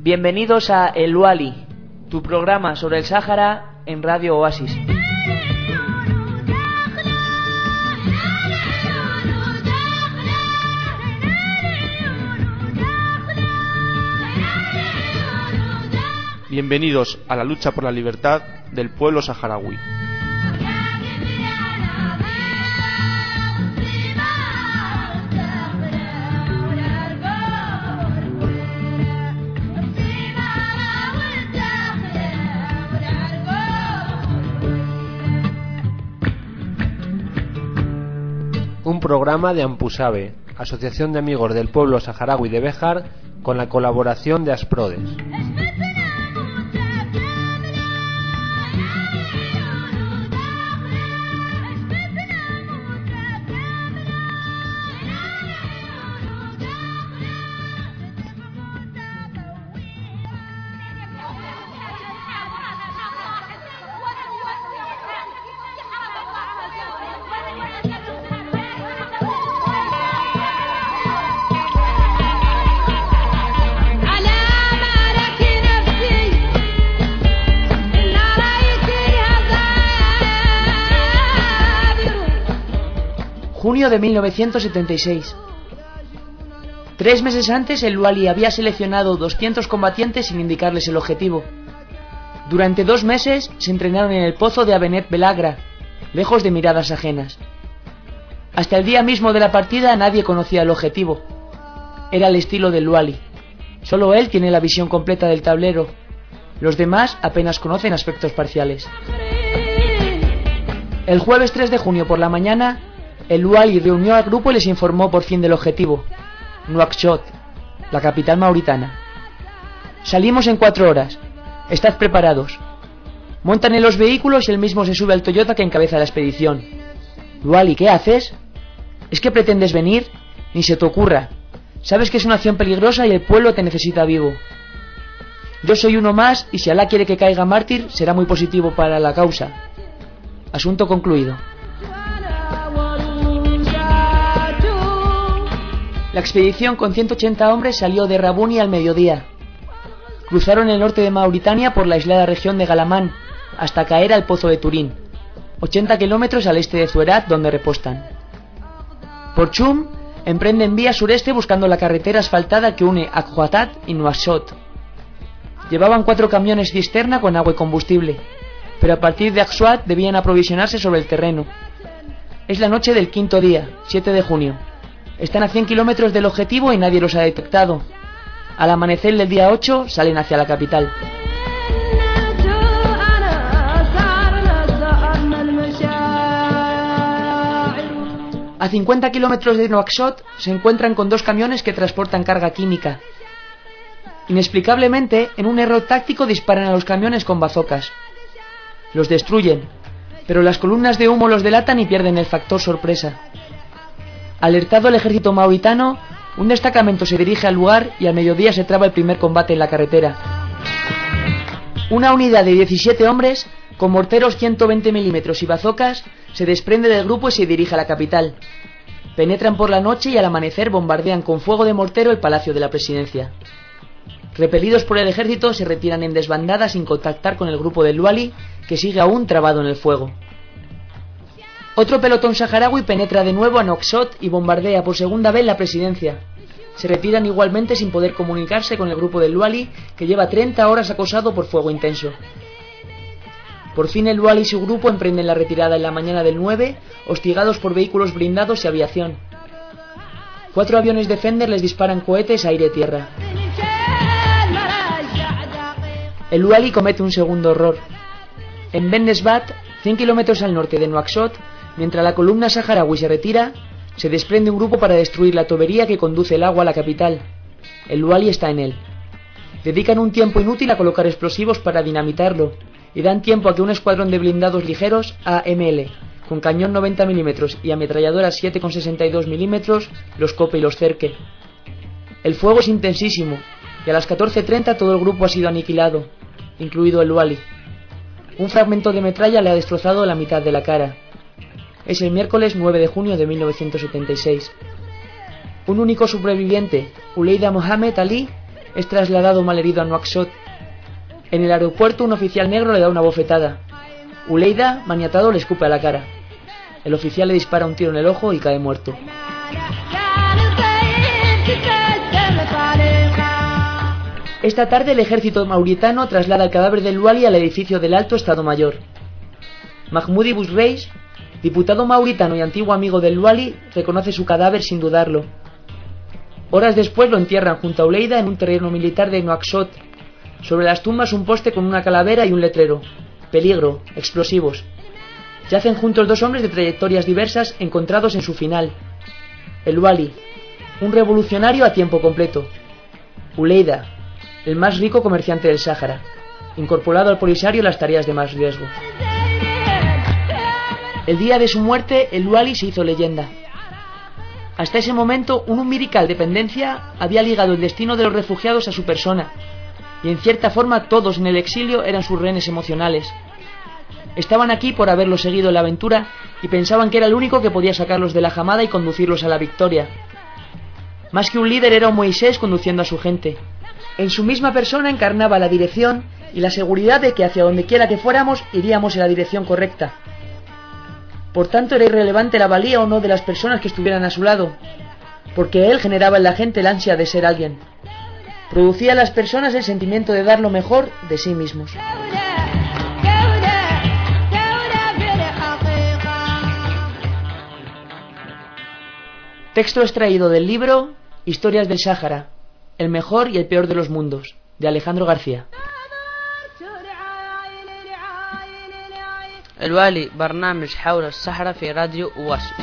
Bienvenidos a El Wali, tu programa sobre el Sáhara en Radio Oasis. Bienvenidos a la lucha por la libertad del pueblo saharaui. Un programa de Ampusabe, Asociación de Amigos del Pueblo Saharaui de Béjar, con la colaboración de Asprodes. Junio de 1976. 3 meses antes, el Wali había seleccionado 200 combatientes sin indicarles el objetivo. Durante 2 meses se entrenaron en el pozo de Abenet Belagra, lejos de miradas ajenas. Hasta el día mismo de la partida nadie conocía el objetivo. Era el estilo del Wali. Solo él tiene la visión completa del tablero. Los demás apenas conocen aspectos parciales. El jueves 3 de junio por la mañana, el Wali reunió al grupo y les informó por fin del objetivo: Nouakchott, la capital mauritana. Salimos en 4 horas. Estad preparados. Montan en los vehículos y él mismo se sube al Toyota que encabeza la expedición. Wali, ¿qué haces? ¿Es que pretendes venir? Ni se te ocurra. Sabes que es una acción peligrosa y el pueblo te necesita vivo. Yo soy uno más y si Alá quiere que caiga mártir será muy positivo para la causa. Asunto concluido. La expedición con 180 hombres salió de Rabuni al mediodía. Cruzaron el norte de Mauritania por la aislada región de Galamán hasta caer al pozo de Turín, 80 kilómetros al este de Zuerat, donde repostan. Por Chum emprenden vía sureste buscando la carretera asfaltada que une Akhuatat y Nouakchott. Llevaban 4 camiones cisterna con agua y combustible, pero a partir de Akhuat debían aprovisionarse sobre el terreno. Es la noche del 5.º día, 7 de junio. Están a 100 kilómetros del objetivo y nadie los ha detectado. Al amanecer del día 8 salen hacia la capital. A 50 kilómetros de Nouakchott se encuentran con 2 camiones que transportan carga química. Inexplicablemente, en un error táctico disparan a los camiones con bazocas. Los destruyen, pero las columnas de humo los delatan y pierden el factor sorpresa. Alertado el ejército mauritano, un destacamento se dirige al lugar y al mediodía se traba el primer combate en la carretera. Una unidad de 17 hombres, con morteros 120 milímetros y bazocas, se desprende del grupo y se dirige a la capital. Penetran por la noche y al amanecer bombardean con fuego de mortero el Palacio de la Presidencia. Repelidos por el ejército, se retiran en desbandada sin contactar con el grupo del Wali, que sigue aún trabado en el fuego. Otro pelotón saharaui penetra de nuevo a Nouakchott y bombardea por segunda vez la presidencia. Se retiran igualmente sin poder comunicarse con el grupo del Wali, que lleva 30 horas acosado por fuego intenso. Por fin el Wali y su grupo emprenden la retirada en la mañana del 9, hostigados por vehículos blindados y aviación. 4 aviones Defender les disparan cohetes aire-tierra. El Wali comete un segundo error. En Ben Nesbat, 100 kilómetros al norte de Nouakchott, mientras la columna saharaui se retira, se desprende un grupo para destruir la tubería que conduce el agua a la capital. El Wali está en él. Dedican un tiempo inútil a colocar explosivos para dinamitarlo y dan tiempo a que un escuadrón de blindados ligeros AML, con cañón 90 milímetros y ametralladoras 7,62 milímetros, los cope y los cerque. El fuego es intensísimo y a las 14:30 todo el grupo ha sido aniquilado, incluido el Wali. Un fragmento de metralla le ha destrozado la mitad de la cara. Es el miércoles 9 de junio de 1976. Un único superviviente, Uleida Mohamed Ali, es trasladado malherido a Nuakchot. En el aeropuerto un oficial negro le da una bofetada. Uleida, maniatado, le escupe a la cara. El oficial le dispara un tiro en el ojo y cae muerto. Esta tarde el ejército mauritano traslada el cadáver del Luali al edificio del Alto Estado Mayor. Mahmoudi Bousreis, diputado mauritano y antiguo amigo del Luali, reconoce su cadáver sin dudarlo. Horas después lo entierran junto a Uleida en un terreno militar de Nuakchot. Sobre las tumbas un poste con una calavera y un letrero: peligro, explosivos. Yacen juntos dos hombres de trayectorias diversas encontrados en su final. El Luali, un revolucionario a tiempo completo. Uleida, el más rico comerciante del Sáhara, incorporado al Polisario en las tareas de más riesgo. El día de su muerte, el Luali se hizo leyenda. Hasta ese momento, un umbilical dependencia había ligado el destino de los refugiados a su persona, y en cierta forma todos en el exilio eran sus rehenes emocionales. Estaban aquí por haberlo seguido en la aventura y pensaban que era el único que podía sacarlos de la jamada y conducirlos a la victoria. Más que un líder, era un Moisés conduciendo a su gente. En su misma persona encarnaba la dirección y la seguridad de que hacia donde quiera que fuéramos iríamos en la dirección correcta. Por tanto, era irrelevante la valía o no de las personas que estuvieran a su lado, porque él generaba en la gente el ansia de ser alguien. Producía en las personas el sentimiento de dar lo mejor de sí mismos. Texto extraído del libro Historias del Sáhara, el mejor y el peor de los mundos, de Alejandro García. الوالي برنامج حول الصحراء في راديو أواسيس.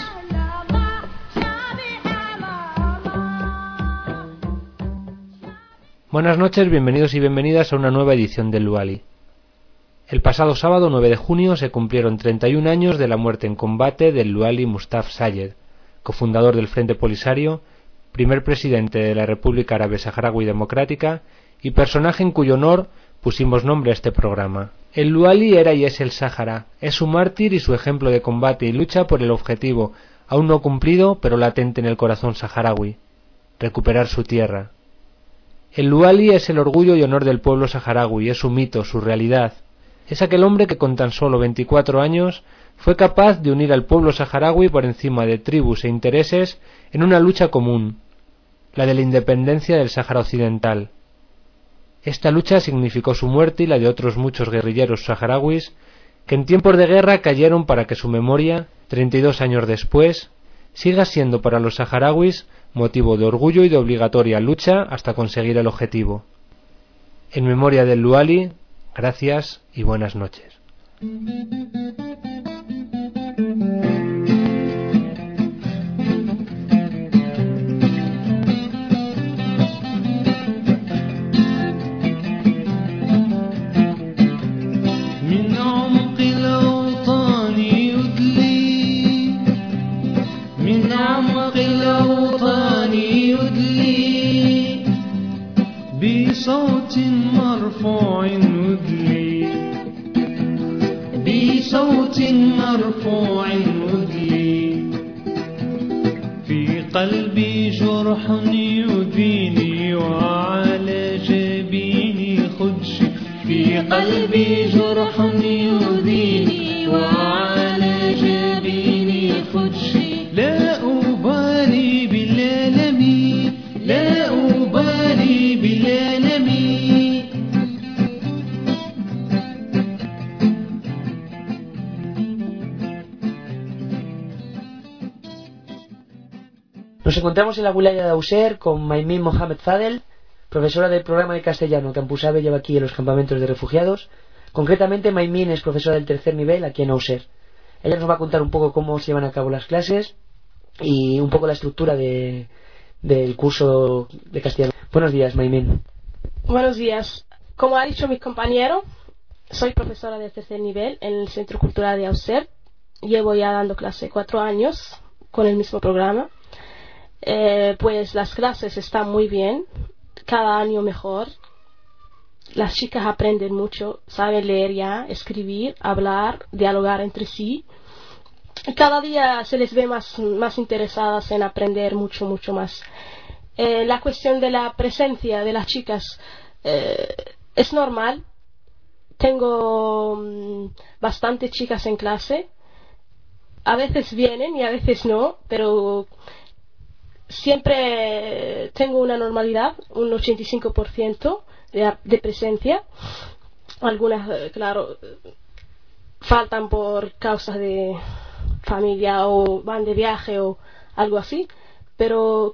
Buenas noches, bienvenidos y bienvenidas a una nueva edición del Luali. El pasado sábado 9 de junio se cumplieron 31 años de la muerte en combate del Luali Mustafa Sayed, cofundador del Frente Polisario, primer presidente de la República Árabe Saharaui Democrática y personaje en cuyo honor pusimos nombre a este programa. El Luali era y es el Sáhara, es su mártir y su ejemplo de combate y lucha por el objetivo, aún no cumplido pero latente en el corazón saharaui: recuperar su tierra. El Luali es el orgullo y honor del pueblo saharaui, es su mito, su realidad. Es aquel hombre que con tan solo 24 años fue capaz de unir al pueblo saharaui por encima de tribus e intereses en una lucha común, la de la independencia del Sáhara Occidental. Esta lucha significó su muerte y la de otros muchos guerrilleros saharauis que en tiempos de guerra cayeron para que su memoria, 32 años después, siga siendo para los saharauis motivo de orgullo y de obligatoria lucha hasta conseguir el objetivo. En memoria del Luali, gracias y buenas noches. بصوت مرفوع يدلي بصوت مرفوع يدلي في قلبي جرح يؤذيني وعلى جبيني خدشي في قلبي جرح يؤذيني وعلى جبيني خدشي لا أبالي بالعالمين لا أبالي بالعالمين. Nos encontramos en la wilaya de Auser con Maymin Mohamed Fadel, profesora del programa de castellano que Ampusabe lleva aquí en los campamentos de refugiados. Concretamente, Maymin es profesora del tercer nivel aquí en Auser. Ella nos va a contar un poco cómo se llevan a cabo las clases y un poco la estructura del curso de castellano. Buenos días, Maymin. Buenos días. Como ha dicho mi compañero, soy profesora del tercer nivel en el Centro Cultural de Auser. Llevo ya dando clase 4 años con el mismo programa. Pues las clases están muy bien, cada año mejor. Las chicas aprenden mucho, saben leer ya, escribir, hablar, dialogar entre sí. Y cada día se les ve más interesadas en aprender mucho más. La cuestión de la presencia de las chicas es normal. Tengo bastantes chicas en clase. A veces vienen y a veces no, pero siempre tengo una normalidad, un 85% de presencia. Algunas, claro, faltan por causas de familia o van de viaje o algo así, pero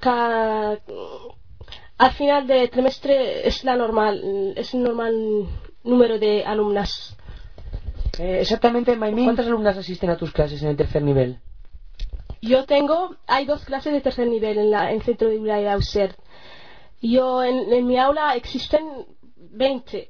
al final del trimestre es un normal número de alumnas. Exactamente, Maimin, ¿cuántas alumnas asisten a tus clases en el tercer nivel? Hay 2 clases de tercer nivel en el centro de Wilaya de Auxerre. En mi aula existen 20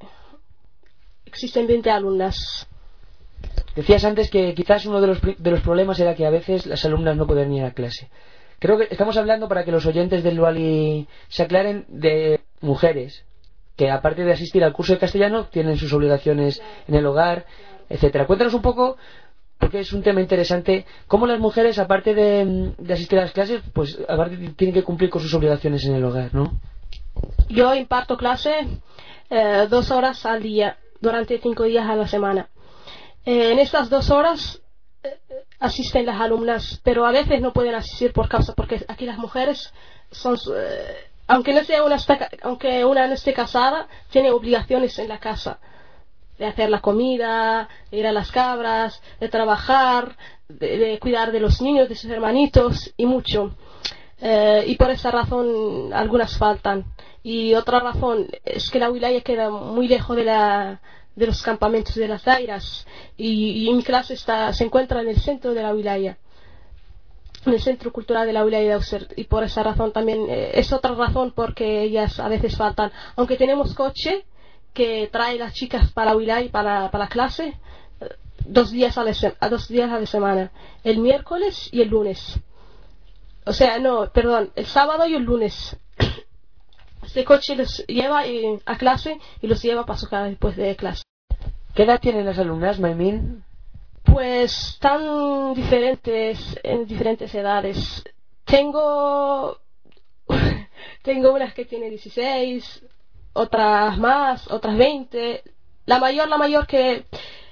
alumnas. Decías antes que quizás uno de los problemas era que a veces las alumnas no pueden ir a clase. Creo que estamos hablando, para que los oyentes del Luali se aclaren, de mujeres que, aparte de asistir al curso de castellano, tienen sus obligaciones en el hogar, etcétera. Cuéntanos un poco, porque es un tema interesante, cómo las mujeres, aparte de asistir a las clases, pues aparte tienen que cumplir con sus obligaciones en el hogar, ¿no? Yo imparto clase 2 horas al día, durante 5 días a la semana. En estas 2 horas asisten las alumnas, pero a veces no pueden asistir porque aquí las mujeres son, aunque una no esté casada, tiene obligaciones en la casa, de hacer la comida, de ir a las cabras, de trabajar, de cuidar de los niños, de sus hermanitos y mucho. Y por esa razón algunas faltan. Y otra razón es que la wilaya queda muy lejos de los campamentos de las dairas, y mi clase se encuentra en el centro de la wilaya, en el centro cultural de la wilaya de Auxerre, y por esa razón también es otra razón porque ellas a veces faltan, aunque tenemos coche que trae las chicas para la wilaya y para la clase 2 días a la semana, el miércoles y el lunes, el sábado y el lunes. Este coche los lleva a clase y los lleva para su casa después de clase. ¿Qué edad tienen las alumnas, Maimin? Pues tan diferentes, en diferentes edades. Tengo unas que tienen 16, otras más, otras 20. La mayor que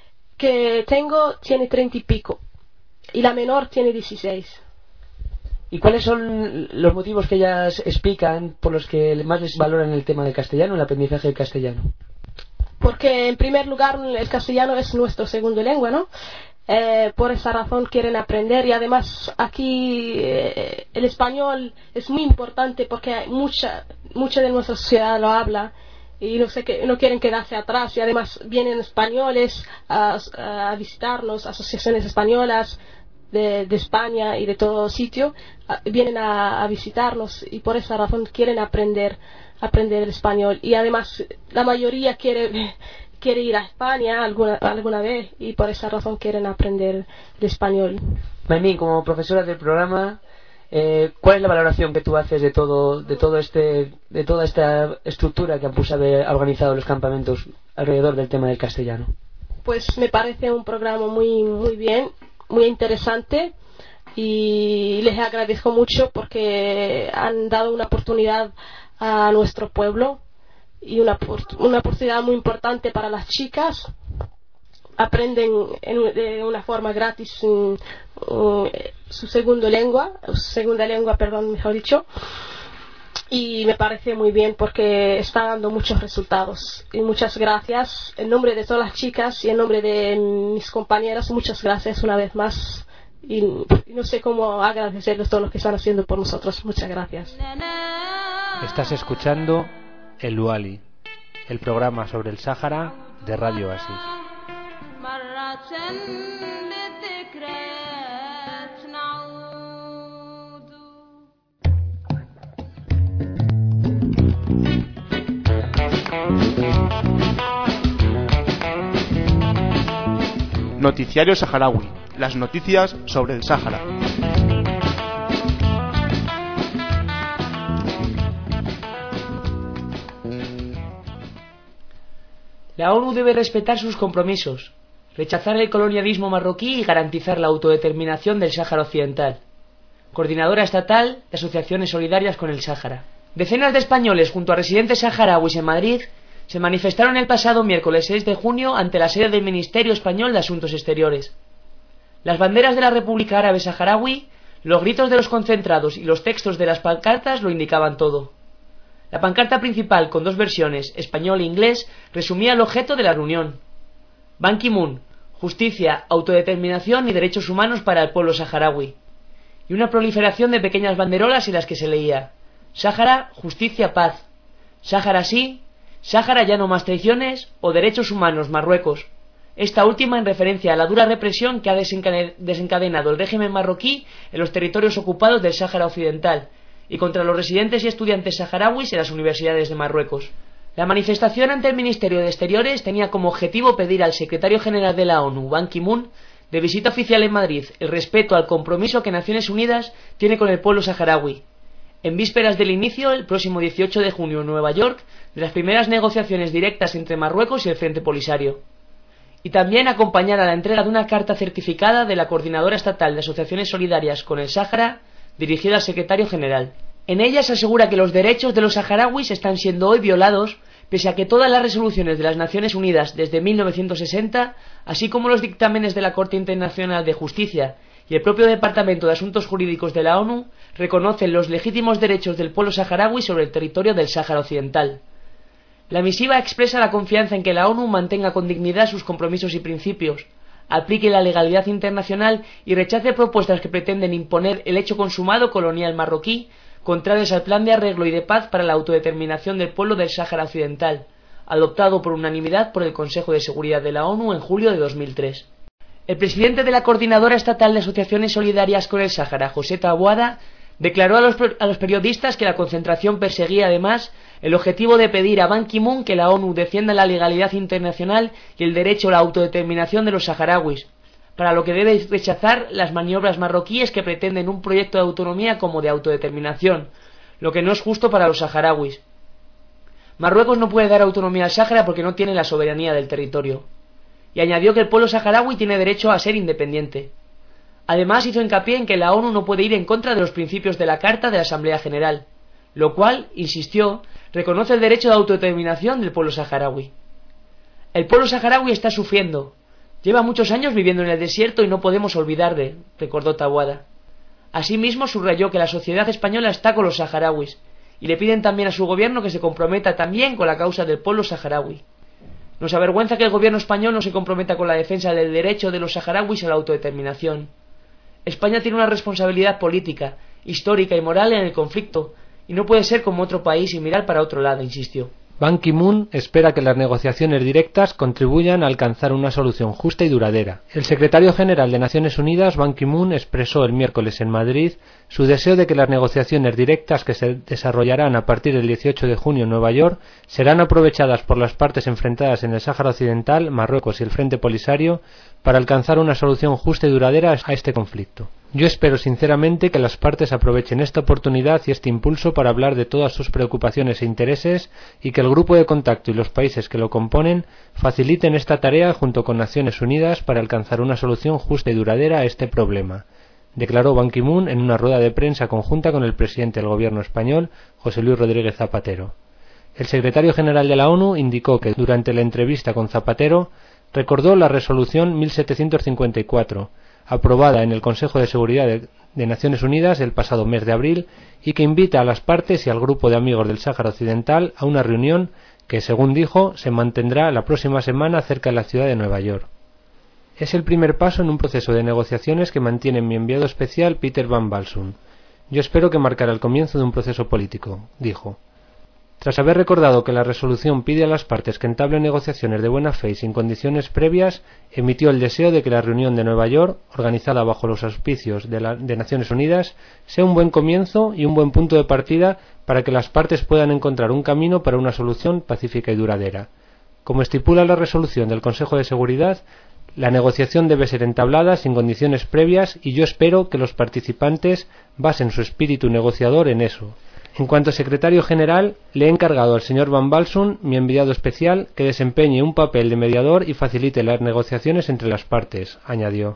tengo tiene 30 y pico, y la menor tiene 16. ¿Y cuáles son los motivos que ellas explican por los que más les valoran el tema del castellano, el aprendizaje del castellano? Porque, en primer lugar, el castellano es nuestro segundo lengua, ¿no? Por esa razón quieren aprender, y además aquí el español es muy importante porque mucha de nuestra sociedad lo habla y no quieren quedarse atrás, y además vienen españoles a visitarnos, asociaciones españolas de España y de todo sitio, vienen a visitarnos, y por esa razón quieren aprender el español, y además la mayoría quiere ir a España alguna vez, y por esa razón quieren aprender el español. Maimin, como profesora del programa, ¿cuál es la valoración que tú haces de toda esta estructura que Ampusa ha organizado los campamentos alrededor del tema del castellano? Pues me parece un programa muy muy bien, muy interesante, y les agradezco mucho porque han dado una oportunidad a nuestro pueblo, y una oportunidad muy importante para las chicas. Aprenden de una forma gratis su segunda lengua, mejor dicho, y me parece muy bien porque está dando muchos resultados. Y muchas gracias en nombre de todas las chicas y en nombre de mis compañeras. Muchas gracias una vez más, y no sé cómo agradecerles todo lo que están haciendo por nosotros. Muchas gracias. Estás escuchando El Luali, el programa sobre el Sáhara de Radio Oasis. Noticiario Saharaui, las noticias sobre el Sáhara. La ONU debe respetar sus compromisos, rechazar el colonialismo marroquí y garantizar la autodeterminación del Sáhara Occidental. Coordinadora estatal de Asociaciones Solidarias con el Sáhara. Decenas de españoles junto a residentes saharauis en Madrid se manifestaron el pasado miércoles 6 de junio ante la sede del Ministerio Español de Asuntos Exteriores. Las banderas de la República Árabe Saharaui, los gritos de los concentrados y los textos de las pancartas lo indicaban todo. La pancarta principal, con dos versiones, español e inglés, resumía el objeto de la reunión. Ban Ki-moon, justicia, autodeterminación y derechos humanos para el pueblo saharaui. Y una proliferación de pequeñas banderolas en las que se leía: Sáhara, justicia, paz. Sáhara sí, Sáhara ya no más traiciones, o derechos humanos, Marruecos. Esta última en referencia a la dura represión que ha desencadenado el régimen marroquí en los territorios ocupados del Sáhara Occidental y contra los residentes y estudiantes saharauis en las universidades de Marruecos. La manifestación ante el Ministerio de Exteriores tenía como objetivo pedir al secretario general de la ONU, Ban Ki-moon, de visita oficial en Madrid, el respeto al compromiso que Naciones Unidas tiene con el pueblo saharaui, en vísperas del inicio, el próximo 18 de junio en Nueva York, de las primeras negociaciones directas entre Marruecos y el Frente Polisario. Y también acompañar a la entrega de una carta certificada de la Coordinadora Estatal de Asociaciones Solidarias con el Sáhara, dirigida al secretario general. En ella se asegura que los derechos de los saharauis están siendo hoy violados, pese a que todas las resoluciones de las Naciones Unidas desde 1960, así como los dictámenes de la Corte Internacional de Justicia y el propio Departamento de Asuntos Jurídicos de la ONU, reconocen los legítimos derechos del pueblo saharaui sobre el territorio del Sáhara Occidental. La misiva expresa la confianza en que la ONU mantenga con dignidad sus compromisos y principios, aplique la legalidad internacional y rechace propuestas que pretenden imponer el hecho consumado colonial marroquí, contrarios al plan de arreglo y de paz para la autodeterminación del pueblo del Sáhara Occidental, adoptado por unanimidad por el Consejo de Seguridad de la ONU en julio de 2003. El presidente de la Coordinadora Estatal de Asociaciones Solidarias con el Sáhara, José Taboada, declaró a los periodistas que la concentración perseguía además el objetivo de pedir a Ban Ki-moon que la ONU defienda la legalidad internacional y el derecho a la autodeterminación de los saharauis, para lo que debe rechazar las maniobras marroquíes que pretenden un proyecto de autonomía como de autodeterminación, lo que no es justo para los saharauis. Marruecos no puede dar autonomía al Sáhara porque no tiene la soberanía del territorio. Y añadió que el pueblo saharaui tiene derecho a ser independiente. Además hizo hincapié en que la ONU no puede ir en contra de los principios de la Carta de la Asamblea General, lo cual, insistió, reconoce el derecho de autodeterminación del pueblo saharaui. El pueblo saharaui está sufriendo. Lleva muchos años viviendo en el desierto y no podemos olvidarle, recordó Taboada. Asimismo subrayó que la sociedad española está con los saharauis, y le piden también a su gobierno que se comprometa también con la causa del pueblo saharaui. Nos avergüenza que el gobierno español no se comprometa con la defensa del derecho de los saharauis a la autodeterminación. España tiene una responsabilidad política, histórica y moral en el conflicto, y no puede ser como otro país y mirar para otro lado, insistió. Ban Ki-moon espera que las negociaciones directas contribuyan a alcanzar una solución justa y duradera. El secretario general de Naciones Unidas, Ban Ki-moon, expresó el miércoles en Madrid su deseo de que las negociaciones directas que se desarrollarán a partir del 18 de junio en Nueva York serán aprovechadas por las partes enfrentadas en el Sáhara Occidental, Marruecos y el Frente Polisario para alcanzar una solución justa y duradera a este conflicto. Yo espero sinceramente que las partes aprovechen esta oportunidad y este impulso para hablar de todas sus preocupaciones e intereses y que el grupo de contacto y los países que lo componen faciliten esta tarea junto con Naciones Unidas para alcanzar una solución justa y duradera a este problema, declaró Ban Ki-moon en una rueda de prensa conjunta con el presidente del gobierno español, José Luis Rodríguez Zapatero. El secretario general de la ONU indicó que durante la entrevista con Zapatero recordó la resolución 1754, aprobada en el Consejo de Seguridad de Naciones Unidas el pasado mes de abril y que invita a las partes y al grupo de amigos del Sáhara Occidental a una reunión que, según dijo, se mantendrá la próxima semana cerca de la ciudad de Nueva York. Es el primer paso en un proceso de negociaciones que mantiene mi enviado especial Peter Van Balsum. Yo espero que marcará el comienzo de un proceso político, dijo. Tras haber recordado que la resolución pide a las partes que entablen negociaciones de buena fe y sin condiciones previas, emitió el deseo de que la reunión de Nueva York, organizada bajo los auspicios de Naciones Unidas, sea un buen comienzo y un buen punto de partida para que las partes puedan encontrar un camino para una solución pacífica y duradera. Como estipula la resolución del Consejo de Seguridad, la negociación debe ser entablada sin condiciones previas y yo espero que los participantes basen su espíritu negociador en eso. En cuanto a secretario general, le he encargado al señor Van Balsum, mi enviado especial, que desempeñe un papel de mediador y facilite las negociaciones entre las partes, añadió.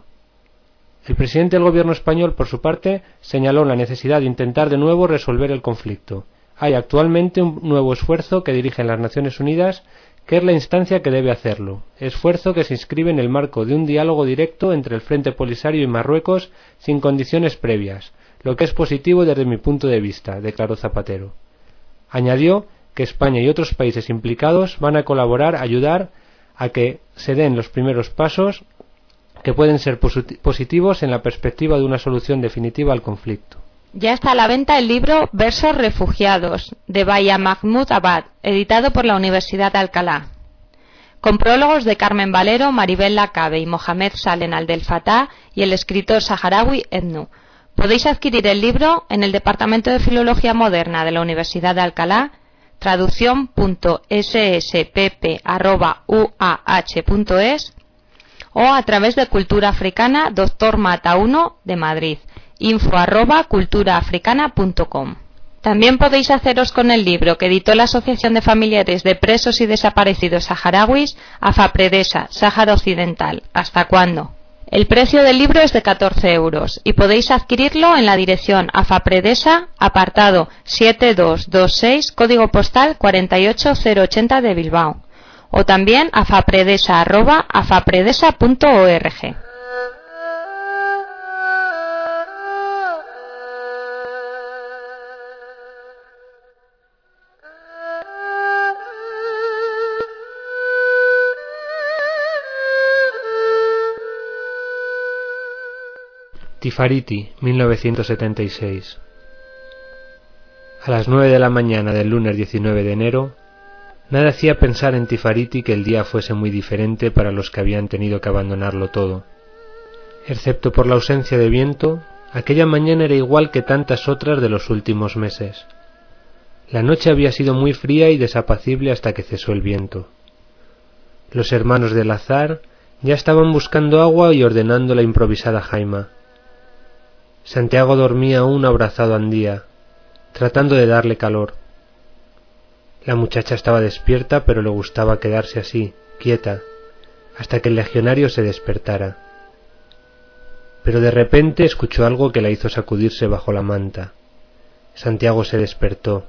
El presidente del gobierno español, por su parte, señaló la necesidad de intentar de nuevo resolver el conflicto. Hay actualmente un nuevo esfuerzo que dirigen las Naciones Unidas, que es la instancia que debe hacerlo, esfuerzo que se inscribe en el marco de un diálogo directo entre el Frente Polisario y Marruecos sin condiciones previas, lo que es positivo desde mi punto de vista, declaró Zapatero. Añadió que España y otros países implicados van a colaborar, ayudar a que se den los primeros pasos que pueden ser positivos en la perspectiva de una solución definitiva al conflicto. Ya está a la venta el libro Versos refugiados, de Baya Mahmoud Abad, editado por la Universidad de Alcalá. Con prólogos de Carmen Valero, Maribel Lacabe y Mohamed Salen Abdel Fattah y el escritor saharaui Ednu. Podéis adquirir el libro en el Departamento de Filología Moderna de la Universidad de Alcalá, traducción.sSPP@uah.es o a través de Cultura Africana Dr. Mata 1 de Madrid, info@culturaafricana.com. También podéis haceros con el libro que editó la Asociación de Familiares de Presos y Desaparecidos Saharauis, AFAPREDESA, Sáhara Occidental. ¿Hasta cuándo? El precio del libro es de 14 euros y podéis adquirirlo en la dirección AFAPREDESA, apartado 7226, código postal 48080 de Bilbao, o también afapredesa@afapredesa.org. Tifariti, 1976. A las 9 de la mañana del lunes 19 de enero, nada hacía pensar en Tifariti que el día fuese muy diferente para los que habían tenido que abandonarlo todo. Excepto por la ausencia de viento, aquella mañana era igual que tantas otras de los últimos meses. La noche había sido muy fría y desapacible hasta que cesó el viento. Los hermanos del Azar ya estaban buscando agua y ordenando la improvisada jaima. Santiago dormía aún abrazado a Andía, tratando de darle calor. La muchacha estaba despierta, pero le gustaba quedarse así, quieta, hasta que el legionario se despertara. Pero de repente escuchó algo que la hizo sacudirse bajo la manta. Santiago se despertó.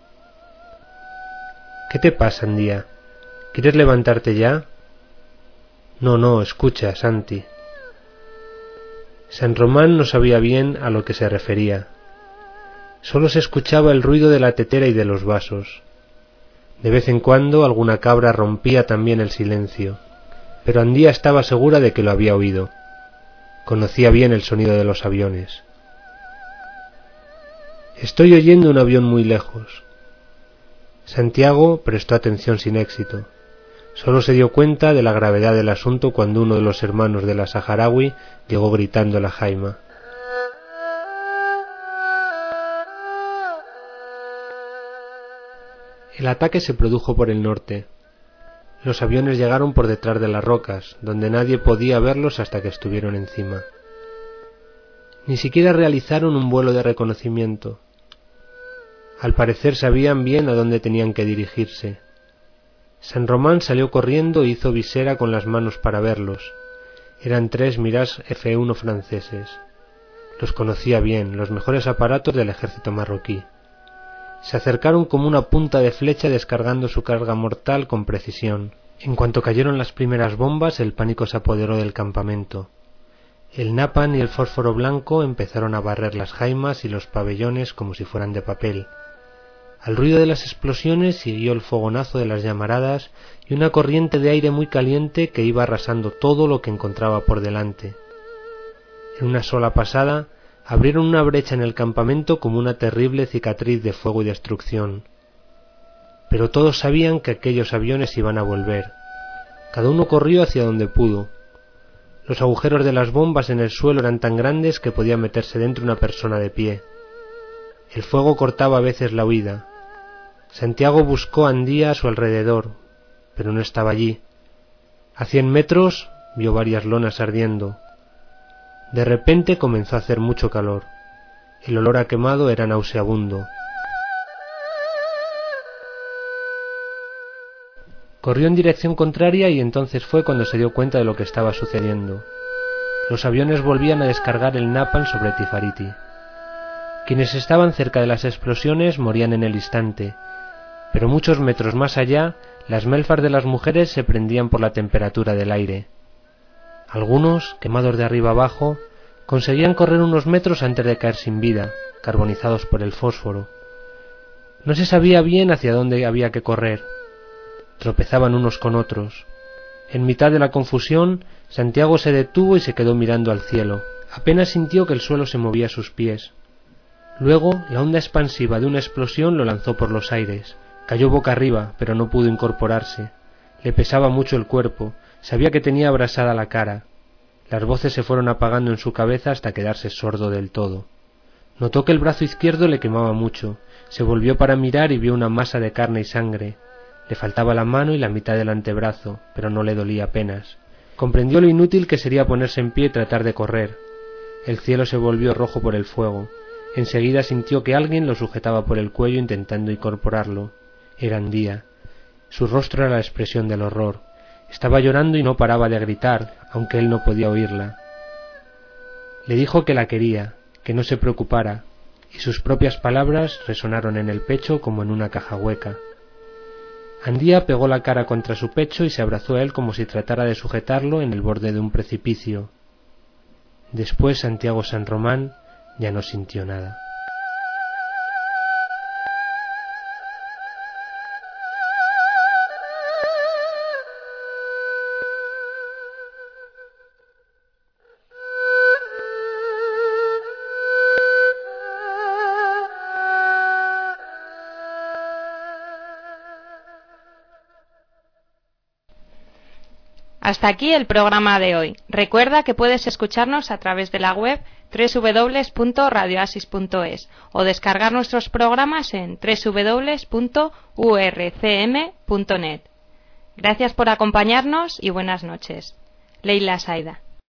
—¿Qué te pasa, Andía? ¿Quieres levantarte ya? No, escucha, Santi. San Román no sabía bien a lo que se refería. Solo se escuchaba el ruido de la tetera y de los vasos. De vez en cuando alguna cabra rompía también el silencio, pero Andía estaba segura de que lo había oído. Conocía bien el sonido de los aviones. Estoy oyendo un avión muy lejos. Santiago prestó atención sin éxito. Solo se dio cuenta de la gravedad del asunto cuando uno de los hermanos de la saharaui llegó gritando a la jaima. El ataque se produjo por el norte. Los aviones llegaron por detrás de las rocas, donde nadie podía verlos hasta que estuvieron encima. Ni siquiera realizaron un vuelo de reconocimiento. Al parecer sabían bien a dónde tenían que dirigirse. San Román salió corriendo e hizo visera con las manos para verlos. Eran 3 Mirage F-1 franceses. Los conocía bien, los mejores aparatos del ejército marroquí. Se acercaron como una punta de flecha descargando su carga mortal con precisión. En cuanto cayeron las primeras bombas, el pánico se apoderó del campamento. El napalm y el fósforo blanco empezaron a barrer las jaimas y los pabellones como si fueran de papel. Al ruido de las explosiones siguió el fogonazo de las llamaradas y una corriente de aire muy caliente que iba arrasando todo lo que encontraba por delante. En una sola pasada abrieron una brecha en el campamento como una terrible cicatriz de fuego y destrucción. Pero todos sabían que aquellos aviones iban a volver. Cada uno corrió hacia donde pudo. Los agujeros de las bombas en el suelo eran tan grandes que podía meterse dentro una persona de pie. El fuego cortaba a veces la huida. Santiago buscó a Andía a su alrededor, pero no estaba allí. A 100 metros vio varias lonas ardiendo. De repente comenzó a hacer mucho calor. El olor a quemado era nauseabundo. Corrió en dirección contraria y entonces fue cuando se dio cuenta de lo que estaba sucediendo. Los aviones volvían a descargar el napalm sobre Tifariti. Quienes estaban cerca de las explosiones morían en el instante, pero muchos metros más allá, las melfas de las mujeres se prendían por la temperatura del aire. Algunos, quemados de arriba abajo, conseguían correr unos metros antes de caer sin vida, carbonizados por el fósforo. No se sabía bien hacia dónde había que correr. Tropezaban unos con otros. En mitad de la confusión, Santiago se detuvo y se quedó mirando al cielo. Apenas sintió que el suelo se movía a sus pies. Luego, la onda expansiva de una explosión lo lanzó por los aires. Cayó boca arriba, pero no pudo incorporarse. Le pesaba mucho el cuerpo, sabía que tenía abrasada la cara. Las voces se fueron apagando en su cabeza hasta quedarse sordo del todo. Notó que el brazo izquierdo le quemaba mucho. Se volvió para mirar y vio una masa de carne y sangre. Le faltaba la mano y la mitad del antebrazo, pero no le dolía apenas. Comprendió lo inútil que sería ponerse en pie y tratar de correr. El cielo se volvió rojo por el fuego. Enseguida sintió que alguien lo sujetaba por el cuello intentando incorporarlo. Era Andía. Su rostro era la expresión del horror. Estaba llorando y no paraba de gritar, aunque él no podía oírla. Le dijo que la quería, que no se preocupara, y sus propias palabras resonaron en el pecho como en una caja hueca. Andía pegó la cara contra su pecho y se abrazó a él como si tratara de sujetarlo en el borde de un precipicio. Después Santiago San Román ya no sintió nada. Hasta aquí el programa de hoy. Recuerda que puedes escucharnos a través de la web www.radioasis.es o descargar nuestros programas en www.urcm.net. Gracias por acompañarnos y buenas noches. Leila Saida.